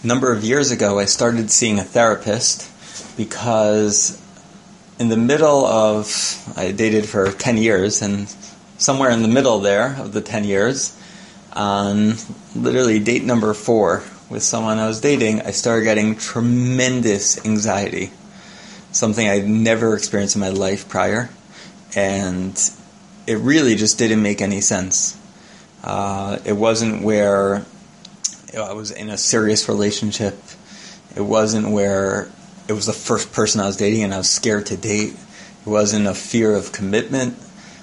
A number of years ago, I started seeing a therapist because in the middle of, I dated for 10 years, and somewhere in the middle there of the 10 years, on literally date number 4 with someone I was dating, I started getting tremendous anxiety, something I'd never experienced in my life prior, and it really just didn't make any sense. It wasn't where I was in a serious relationship. It wasn't where it was the first person I was dating and I was scared to date. It wasn't a fear of commitment.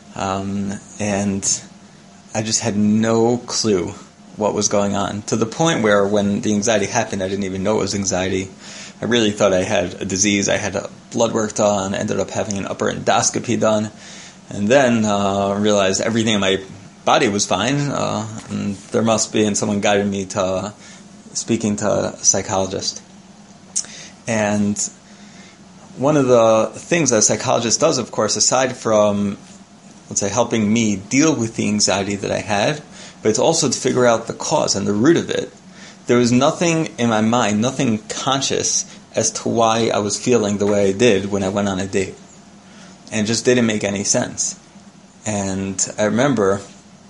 And I just had no clue what was going on, to the point where when the anxiety happened, I didn't even know it was anxiety. I really thought I had a disease. I had a blood work done, ended up having an upper endoscopy done, and then realized everything in my body was fine, and there must be, and someone guided me to speaking to a psychologist. And one of the things that a psychologist does, of course, aside from, let's say, helping me deal with the anxiety that I had, but it's also to figure out the cause and the root of it. There was nothing in my mind, nothing conscious as to why I was feeling the way I did when I went on a date. And it just didn't make any sense. And I remember,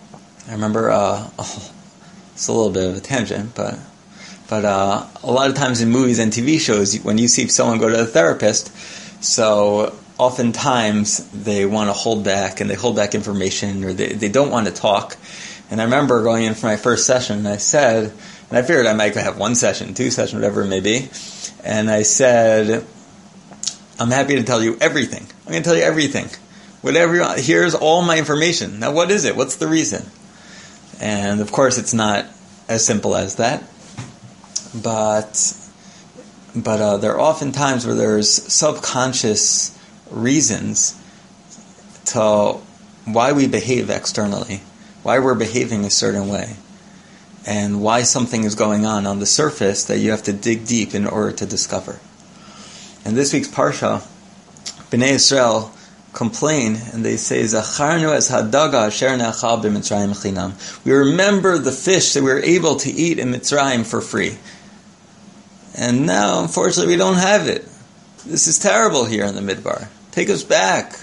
it's a little bit of a tangent, but a lot of times in movies and TV shows, when you see someone go to a therapist, so oftentimes they want to hold back, and they hold back information, or they don't want to talk. And I remember going in for my first session, and I said, and I figured I might have 1 session, 2 sessions, whatever it may be, and I said, I'm happy to tell you everything. I'm going to tell you everything. Whatever you want. Here's all my information. Now what is it? What's the reason? And of course it's not as simple as that. But there are often times where there's subconscious reasons to why we behave externally, why we're behaving a certain way, and why something is going on the surface that you have to dig deep in order to discover. In this week's Parsha, Bnei Israel complain, and they say, Zacharnu es hadaga asher ne'achal b'Mitzrayim chinam. We remember the fish that we were able to eat in Mitzrayim for free. And now, unfortunately, we don't have it. This is terrible here in the Midbar. Take us back.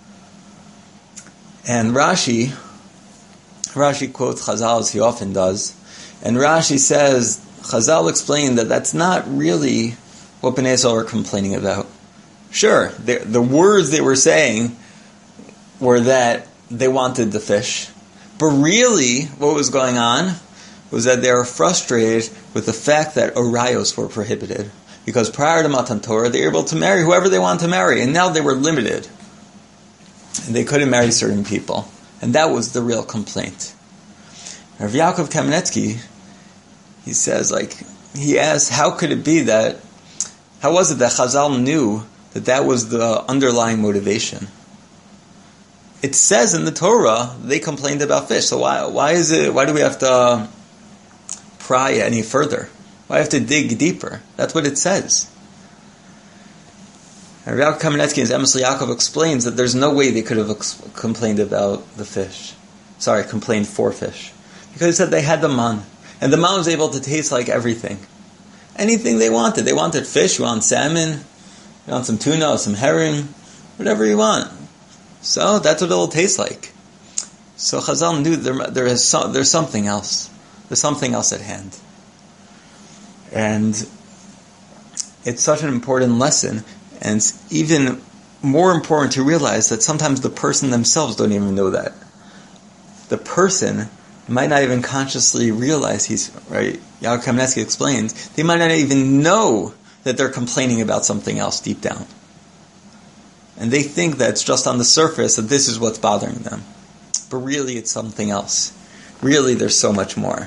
And Rashi quotes Chazal, as he often does, and Rashi says, Chazal explained that that's not really what Bnei Israel were complaining about. Sure, the words they were saying were that they wanted the fish, but really what was going on was that they were frustrated with the fact that arayos were prohibited, because prior to Matan Torah they were able to marry whoever they wanted to marry, and now they were limited, and they couldn't marry certain people, and that was the real complaint. Rav Yaakov Kamenetsky, he says, he asks, how was it that Chazal knew that was the underlying motivation? It says in the Torah they complained about fish, so why do we have to pry any further? Why have to dig deeper? That's what it says. And Rav Yaakov Kamenetsky in his Emes Yaakov explains that there's no way they could have complained about the fish. Complained for fish. Because he said they had the man. And the man was able to taste like everything. Anything they wanted. They wanted fish, you want salmon, you want some tuna, some herring, whatever you want. So that's what it'll taste like. So Chazal knew there's something else. There's something else at hand. And it's such an important lesson, and it's even more important to realize that sometimes the person themselves don't even know that. The person might not even consciously realize Yaakov Kamenetsky explains, they might not even know that they're complaining about something else deep down. And they think that it's just on the surface that this is what's bothering them. But really it's something else. Really there's so much more.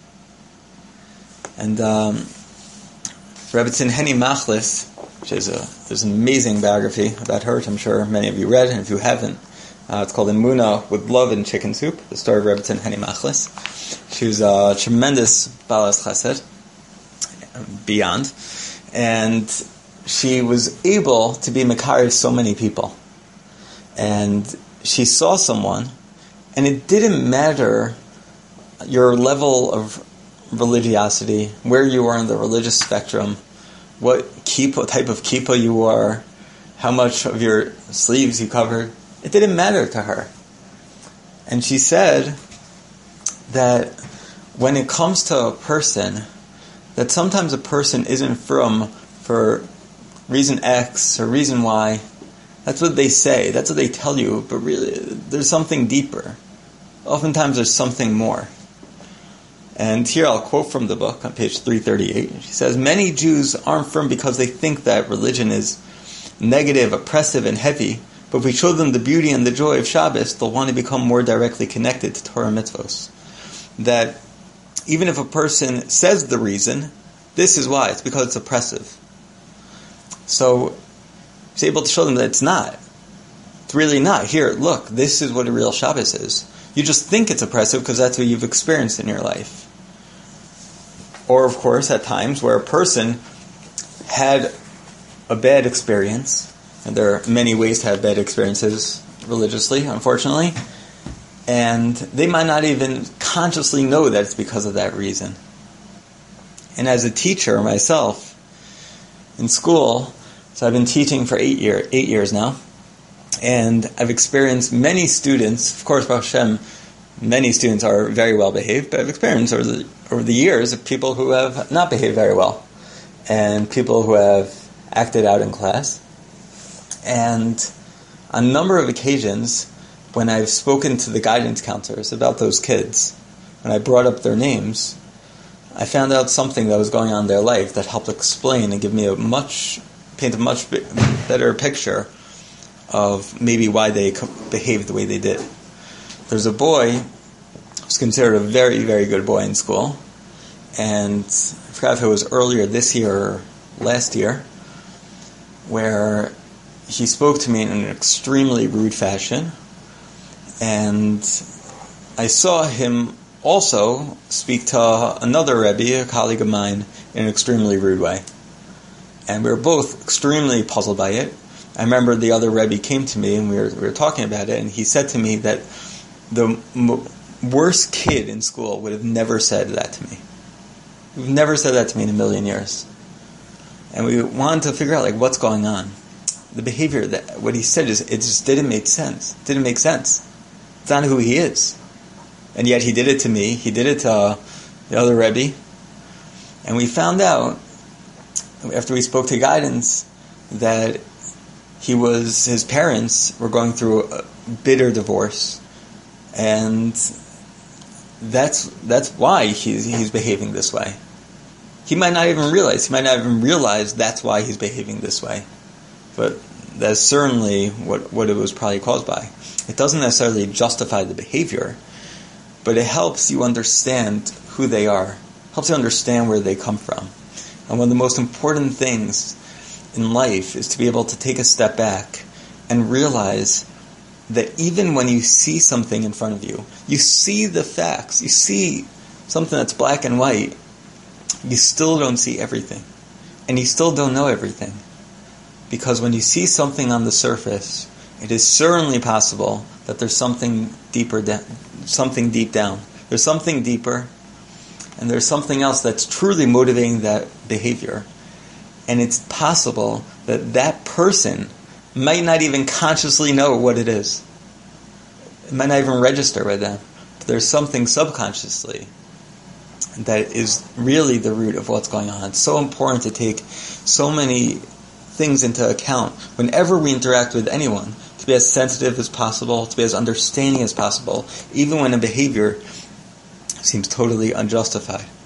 And Rebbetzin Henny Machlis, there's an amazing biography about her, which I'm sure many of you read, and if you haven't, it's called Emunah with Love and Chicken Soup, the story of Rebbetzin Henny Machlis. She was a tremendous Balas Chesed, beyond, and she was able to be Makari so many people. And she saw someone, and it didn't matter your level of religiosity, where you are on the religious spectrum, what type of kippah you wore, how much of your sleeves you covered. It didn't matter to her. And she said that when it comes to a person, that sometimes a person isn't frum for reason X or reason Y. That's what they say, that's what they tell you, but really there's something deeper. Oftentimes there's something more. And here I'll quote from the book on page 338. She says, many Jews aren't firm because they think that religion is negative, oppressive, and heavy, but if we show them the beauty and the joy of Shabbos, they'll want to become more directly connected to Torah mitzvos. That even if a person says the reason, this is why, it's because it's oppressive. So she's able to show them that it's not. It's really not. Here, look, this is what a real Shabbos is. You just think it's oppressive because that's what you've experienced in your life. Or, of course, at times where a person had a bad experience, and there are many ways to have bad experiences religiously, unfortunately, and they might not even consciously know that it's because of that reason. And as a teacher myself, in school, so I've been teaching for 8 years now, and I've experienced many students, of course, Baruch Hashem, many students are very well behaved, but I've experienced over the years of people who have not behaved very well, and people who have acted out in class. And on a number of occasions, when I've spoken to the guidance counselors about those kids, when I brought up their names, I found out something that was going on in their life that helped explain and give me paint a much better picture of maybe why they behaved the way they did. There's a boy who's considered a very, very good boy in school, and I forgot if it was earlier this year or last year, where he spoke to me in an extremely rude fashion, and I saw him also speak to another Rebbe, a colleague of mine, in an extremely rude way. And we were both extremely puzzled by it. I remember the other Rebbe came to me and we were talking about it, and he said to me that the worst kid in school would have never said that to me. He would never said that to me in a million years. And we wanted to figure out what's going on. The behavior, that what he said, it just didn't make sense. It didn't make sense. It's not who he is. And yet he did it to me. He did it to the other Rebbe. And we found out, after we spoke to guidance, that his parents were going through a bitter divorce. And that's why he's behaving this way. He might not even realize that's why he's behaving this way. But that's certainly what it was probably caused by. It doesn't necessarily justify the behavior, but it helps you understand who they are. Helps you understand where they come from. And one of the most important things in life is to be able to take a step back and realize that even when you see something in front of you, you see the facts, you see something that's black and white, you still don't see everything. And you still don't know everything. Because when you see something on the surface, it is certainly possible that there's something deeper, something deep down. There's something deeper, and there's something else that's truly motivating that behavior. And it's possible that that person might not even consciously know what it is. It might not even register with them. But there's something subconsciously that is really the root of what's going on. It's so important to take so many things into account whenever we interact with anyone, to be as sensitive as possible, to be as understanding as possible, even when a behavior seems totally unjustified.